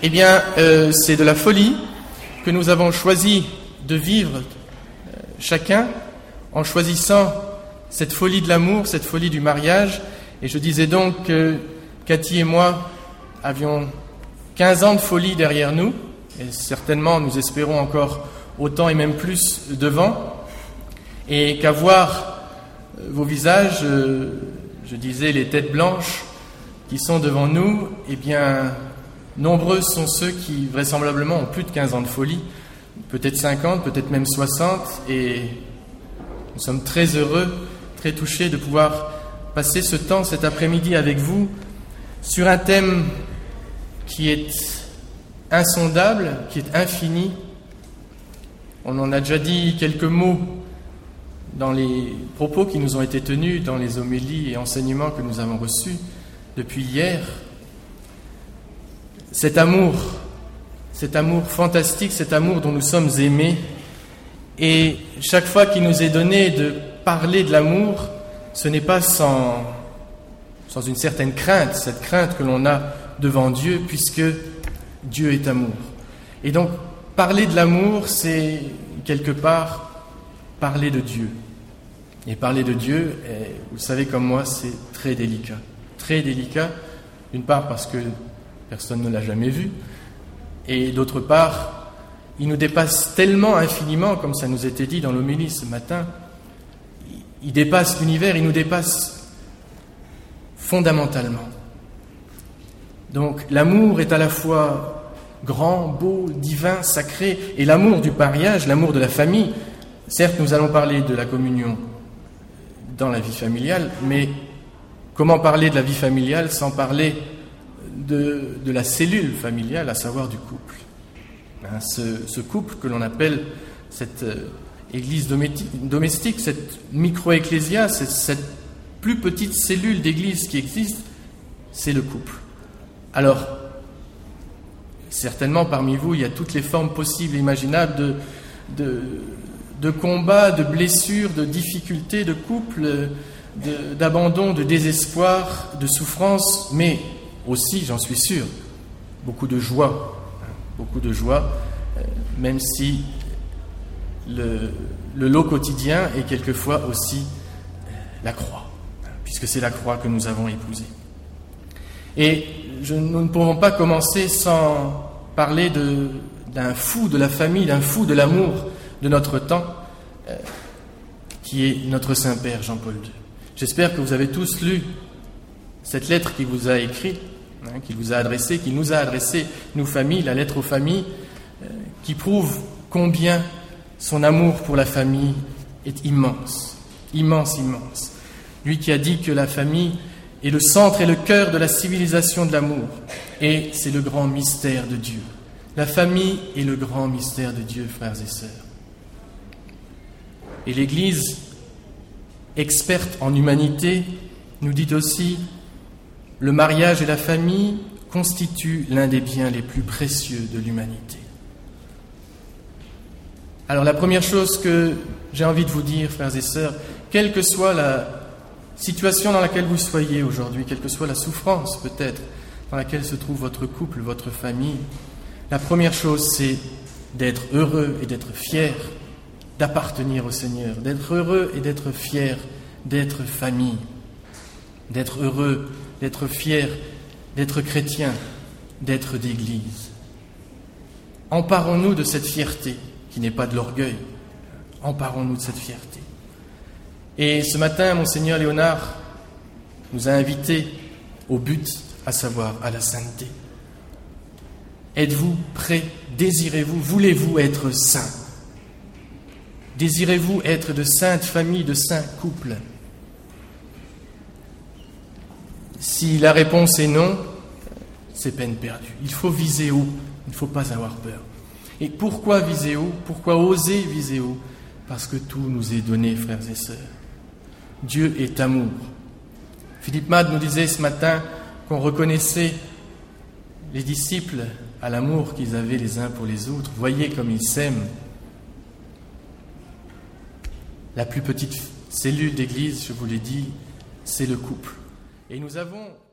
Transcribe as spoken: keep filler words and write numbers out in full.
Eh bien, euh, c'est de la folie que nous avons choisi de vivre euh, chacun en choisissant cette folie de l'amour, cette folie du mariage. Et je disais donc que Cathy et moi avions quinze ans de folie derrière nous, et certainement nous espérons encore autant et même plus devant, et qu'à voir vos visages, euh, je disais les têtes blanches qui sont devant nous, eh bien, nombreux sont ceux qui vraisemblablement ont plus de quinze ans de folie, peut-être cinquante, peut-être même soixante, et nous sommes très heureux, très touchés de pouvoir passer ce temps cet après-midi avec vous sur un thème qui est insondable, qui est infini. On en a déjà dit quelques mots dans les propos qui nous ont été tenus, dans les homélies et enseignements que nous avons reçus depuis hier. Cet amour, cet amour fantastique, cet amour dont nous sommes aimés, et chaque fois qu'il nous est donné de parler de l'amour, ce n'est pas sans, sans une certaine crainte, cette crainte que l'on a devant Dieu, puisque Dieu est amour. Et donc, parler de l'amour, c'est quelque part parler de Dieu. Et parler de Dieu, vous savez comme moi, c'est très délicat. Très délicat, d'une part parce que personne ne l'a jamais vu, et d'autre part, il nous dépasse tellement infiniment, comme ça nous était dit dans l'homélie ce matin. Il dépasse l'univers, il nous dépasse fondamentalement. Donc l'amour est à la fois grand, beau, divin, sacré, et l'amour du mariage, l'amour de la famille. Certes, nous allons parler de la communion dans la vie familiale, mais comment parler de la vie familiale sans parler de, de la cellule familiale, à savoir du couple, hein, ce, ce couple que l'on appelle cette euh, église domestique, cette micro-ecclésia, cette, cette plus petite cellule d'église qui existe, c'est le couple. Alors, certainement parmi vous, il y a toutes les formes possibles et imaginables de, de, de combats, de blessures, de difficultés de couple, de, d'abandon, de désespoir, de souffrance, mais aussi, j'en suis sûr, beaucoup de joie, beaucoup de joie, même si le, le lot quotidien est quelquefois aussi la croix, puisque c'est la croix que nous avons épousée. Et je, nous ne pouvons pas commencer sans parler de, d'un fou de la famille, d'un fou de l'amour de notre temps, euh, qui est notre Saint-Père Jean-Paul deux. J'espère que vous avez tous lu cette lettre qu'il vous a écrite, hein, qu'il vous a adressée, qu'il nous a adressée, nous familles, la lettre aux familles, euh, qui prouve combien son amour pour la famille est immense, immense, immense. Lui qui a dit que la famille est le centre et le cœur de la civilisation de l'amour, et c'est le grand mystère de Dieu. La famille est le grand mystère de Dieu, frères et sœurs. Et l'Église, experte en humanité, nous dit aussi: le mariage et la famille constituent l'un des biens les plus précieux de l'humanité. Alors la première chose que j'ai envie de vous dire, frères et sœurs, quelle que soit la situation dans laquelle vous soyez aujourd'hui, quelle que soit la souffrance peut-être dans laquelle se trouve votre couple, votre famille, la première chose c'est d'être heureux et d'être fier d'appartenir au Seigneur, d'être heureux et d'être fier d'être famille, d'être heureux, d'être fier d'être chrétien, d'être d'église. Emparons-nous de cette fierté qui n'est pas de l'orgueil, emparons-nous de cette fierté. Et ce matin, Monseigneur Léonard nous a invités au but, à savoir à la sainteté. Êtes-vous prêts? Désirez-vous? Voulez-vous être saints? Désirez-vous être de saintes familles, de saints couples? Si la réponse est non, c'est peine perdue. Il faut viser haut, il ne faut pas avoir peur. Et pourquoi viser haut? Pourquoi oser viser haut? Parce que tout nous est donné, frères et sœurs. Dieu est amour. Philippe Mad nous disait ce matin qu'on reconnaissait les disciples à l'amour qu'ils avaient les uns pour les autres. Voyez comme ils s'aiment. La plus petite cellule d'église, je vous l'ai dit, c'est le couple. Et nous avons